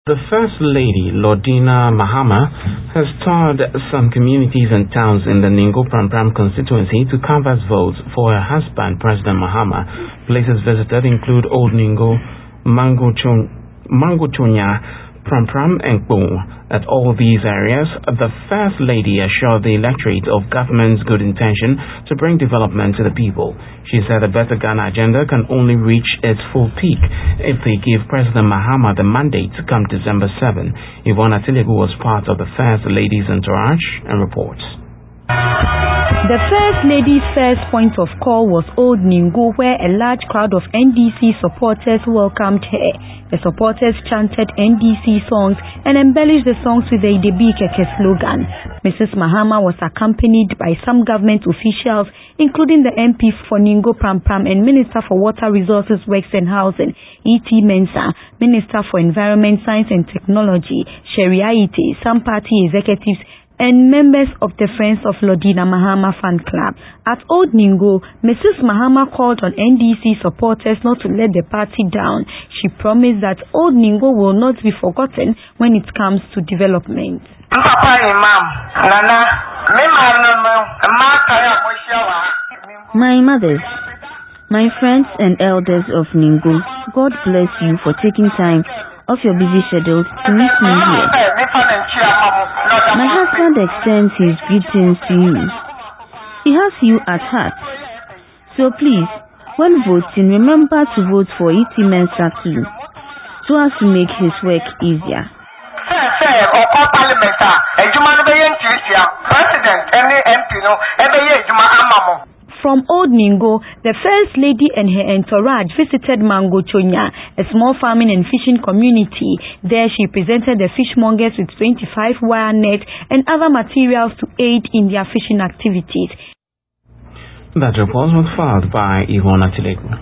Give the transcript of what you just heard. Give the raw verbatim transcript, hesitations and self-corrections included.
The First Lady, Lordina Mahama, has toured some communities and towns in the Ningo Pram-Pram constituency to canvass votes for her husband, President Mahama. Places visited include Old Ningo, Mangochonya, Pram-Pram and Kpong. At all these areas, the First Lady assured the electorate of government's good intention to bring development to the people. She said the Better Ghana agenda can only reach its full peak if they give President Mahama the mandate to come December seventh. Yvonne Atilegu was part of the First Lady's entourage and reports. The First Lady's first point of call was Old Ningo, where a large crowd of N D C supporters welcomed her. The supporters chanted N D C songs and embellished the songs with the Idebi Keke slogan. Missus Mahama was accompanied by some government officials, including the M P for Ningo Pram-Pram and Minister for Water Resources, Works and Housing, E T Mensah, Minister for Environment, Science and Technology, Sharia Ite, some party executives, and members of the Friends of Lordina Mahama fan club. At Old Ningo, Missus Mahama called on N D C supporters not to let the party down. She promised that Old Ningo will not be forgotten when it comes to development. My mothers, my friends and elders of Ningo, God bless you for taking time off your busy schedule to meet me here. My husband extends his greetings to you. He has you at heart. So please, when voting, remember to vote for E T Mensah too, so as to make his work easier. From Old Ningo, the First Lady and her entourage visited Mangochonya, a small farming and fishing community. There she presented the fishmongers with twenty-five wire nets and other materials to aid in their fishing activities. That report was filed by Yvonne Atilegu.